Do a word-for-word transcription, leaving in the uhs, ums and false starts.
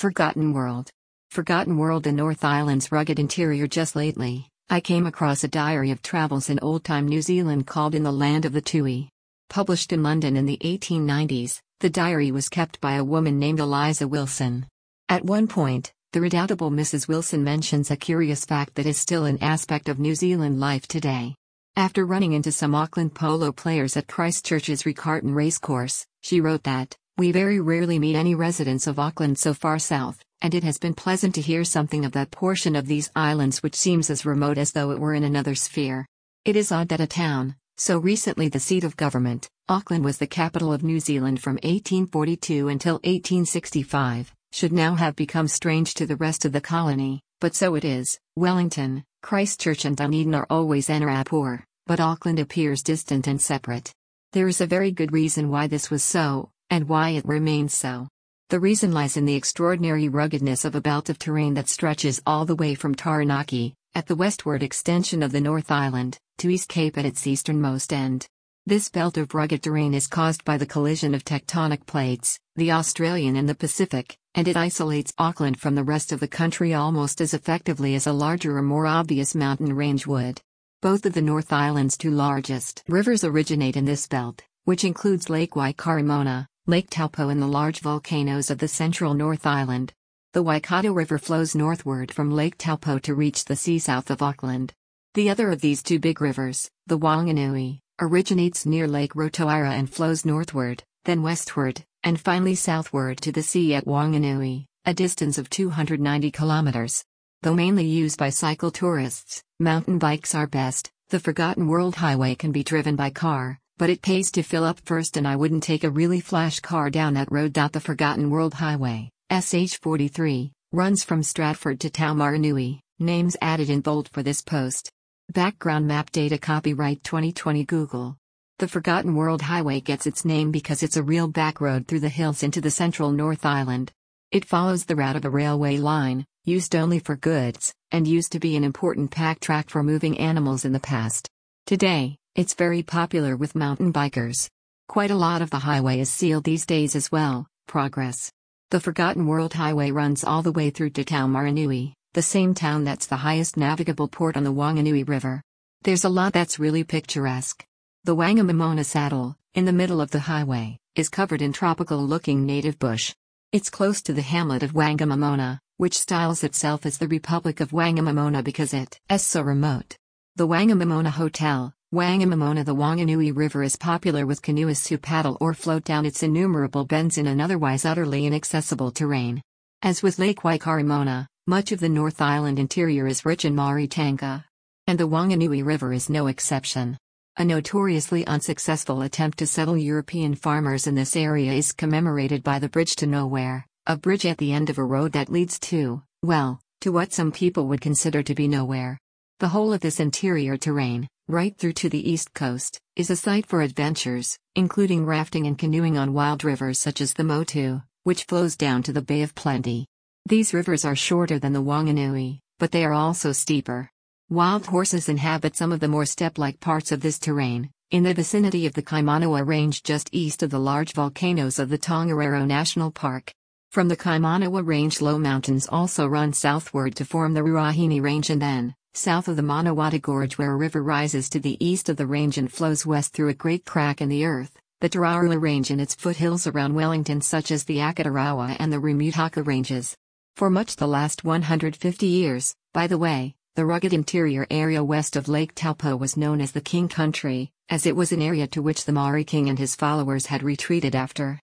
Forgotten World. Forgotten World, the North Island's rugged interior. Just lately, I came across a diary of travels in old-time New Zealand called In the Land of the Tui. Published in London in the eighteen nineties, the diary was kept by a woman named Eliza Wilson. At one point, the redoubtable Missus Wilson mentions a curious fact that is still an aspect of New Zealand life today. After running into some Auckland polo players at Christchurch's Riccarton Racecourse, she wrote that, "We very rarely meet any residents of Auckland so far south, and it has been pleasant to hear something of that portion of these islands which seems as remote as though it were in another sphere. It is odd that a town, so recently the seat of government, Auckland was the capital of New Zealand from eighteen forty-two until eighteen sixty-five, should now have become strange to the rest of the colony, but so it is. Wellington, Christchurch and Dunedin are always en rapport, but Auckland appears distant and separate. There is a very good reason why this was so, and why it remains so. The reason lies in the extraordinary ruggedness of a belt of terrain that stretches all the way from Taranaki, at the westward extension of the North Island, to East Cape at its easternmost end. This belt of rugged terrain is caused by the collision of tectonic plates, the Australian and the Pacific, and it isolates Auckland from the rest of the country almost as effectively as a larger or more obvious mountain range would. Both of the North Island's two largest rivers originate in this belt, which includes Lake Waikaremona, Lake Taupo and the large volcanoes of the central North Island. The Waikato River flows northward from Lake Taupo to reach the sea south of Auckland. The other of these two big rivers, the Wanganui, originates near Lake Rotorua and flows northward, then westward, and finally southward to the sea at Wanganui, a distance of two hundred ninety kilometers. Though mainly used by cycle tourists, mountain bikes are best. The Forgotten World Highway can be driven by car, but it pays to fill up first, and I wouldn't take a really flash car down that road. The Forgotten World Highway, S H forty-three, runs from Stratford to Taumarunui, names added in bold for this post. Background map data copyright twenty twenty Google. The Forgotten World Highway gets its name because it's a real backroad through the hills into the central North Island. It follows the route of a railway line, used only for goods, and used to be an important pack track for moving animals in the past. Today, it's very popular with mountain bikers. Quite a lot of the highway is sealed these days as well. Progress. The Forgotten World Highway runs all the way through to Taumarunui, the same town that's the highest navigable port on the Wanganui River. There's a lot that's really picturesque. The Wangamamona Saddle, in the middle of the highway, is covered in tropical-looking native bush. It's close to the hamlet of Wangamamona, which styles itself as the Republic of Wangamamona because it is so remote. The Wangamamona Hotel, Wangamamona. The Wanganui River is popular with canoeists who paddle or float down its innumerable bends in an otherwise utterly inaccessible terrain. As with Lake Waikaremona, much of the North Island interior is rich in Maori tanga. And the Wanganui River is no exception. A notoriously unsuccessful attempt to settle European farmers in this area is commemorated by the Bridge to Nowhere, a bridge at the end of a road that leads to, well, to what some people would consider to be nowhere. The whole of this interior terrain, right through to the east coast, is a site for adventures, including rafting and canoeing on wild rivers such as the Motu, which flows down to the Bay of Plenty. These rivers are shorter than the Wanganui, but they are also steeper. Wild horses inhabit some of the more steppe-like parts of this terrain, in the vicinity of the Kaimanawa Range just east of the large volcanoes of the Tongariro National Park. From the Kaimanawa Range, low mountains also run southward to form the Ruahine Range, and then, south of the Manawatu Gorge, where a river rises to the east of the range and flows west through a great crack in the earth, the Tararua Range and its foothills around Wellington, such as the Akatarawa and the Rumutaka Ranges. For much the last one hundred fifty years, by the way, the rugged interior area west of Lake Taupo was known as the King Country, as it was an area to which the Maori king and his followers had retreated after